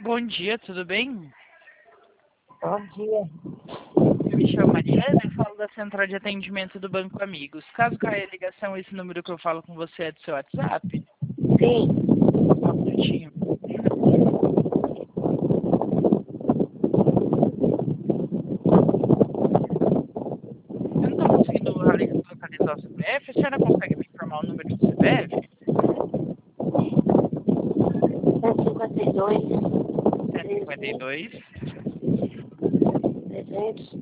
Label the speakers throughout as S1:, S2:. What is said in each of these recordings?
S1: Bom dia, tudo bem?
S2: Bom dia.
S1: Eu me chamo Mariana e falo da central de atendimento do Banco Amigos. Caso caia a ligação, esse número que eu falo com você é do seu WhatsApp?
S2: Sim,
S1: Só um minutinho. Eu não estou conseguindo localizar o CPF. A senhora consegue me informar o número do CPF?
S2: 152,
S1: 152,
S2: 300,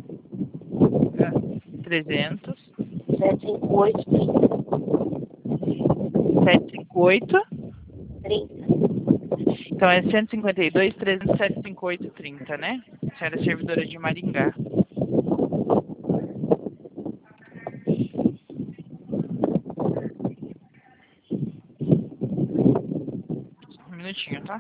S1: 300,
S2: 758,
S1: 758.
S2: 30.
S1: Então é 152, 300, 758, 30, né? A senhora é servidora de Maringá. Só um minutinho, tá?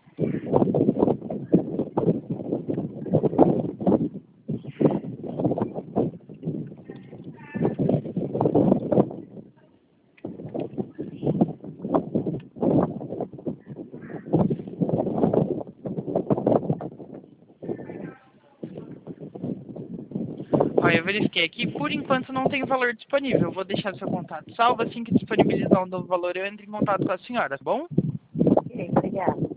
S1: Olha, eu verifiquei aqui, por enquanto não tem valor disponível. Eu vou deixar seu contato salvo, assim que disponibilizar um novo valor eu entro em contato com a senhora, tá bom?
S2: Ok, obrigada.